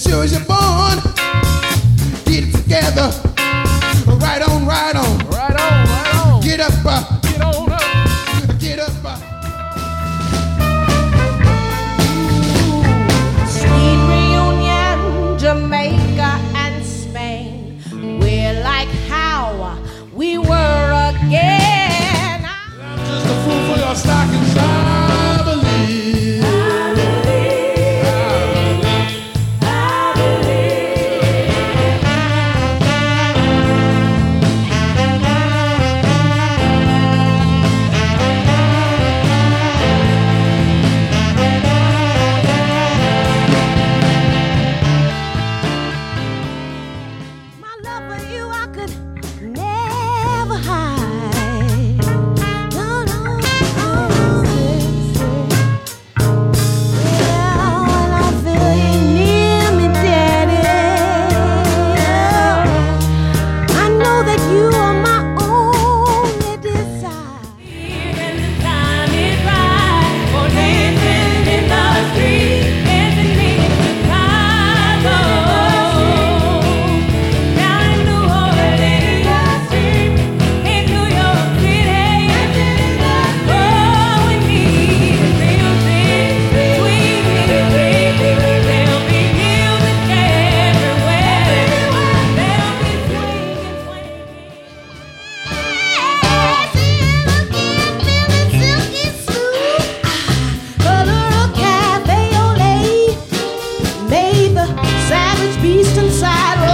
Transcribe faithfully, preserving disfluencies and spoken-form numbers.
sure as you're born. Get it together. Right on, right on. Right on, right on. Get up, uh, Get on up. get up. Uh. Sweet reunion, Jamaica and Spain. We're like how we were again. I'm just a fool for your stockings, I believe. I believe, I my love for you I could never hide. No, no, no. Well, when I feel you near me, Daddy, I know that you are my only desire. And the time is right for dancing in the street, dancing in Chicago, down in New Orleans, in New York City. Oh, we need real things, sweet music. There'll be music everywhere. There'll be swinging, swinging. Color of cafe au lait made the savage beast inside